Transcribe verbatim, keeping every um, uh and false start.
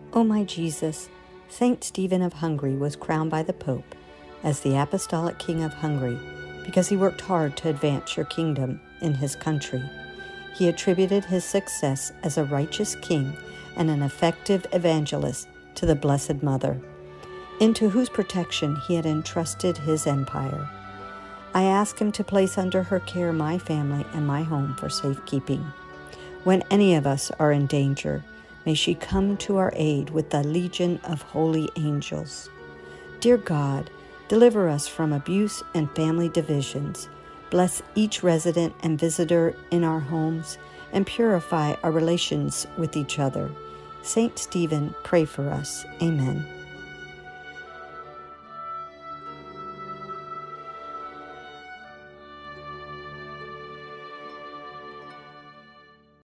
O my Jesus, Saint Stephen of Hungary was crowned by the Pope as the Apostolic King of Hungary because he worked hard to advance your kingdom in his country. He attributed his success as a righteous king and an effective evangelist to the Blessed Mother, into whose protection he had entrusted his empire. I ask him to place under her care my family and my home for safekeeping. When any of us are in danger, may she come to our aid with the legion of holy angels. Dear God, deliver us from abuse and family divisions. Bless each resident and visitor in our homes and purify our relations with each other. Saint Stephen, pray for us. Amen.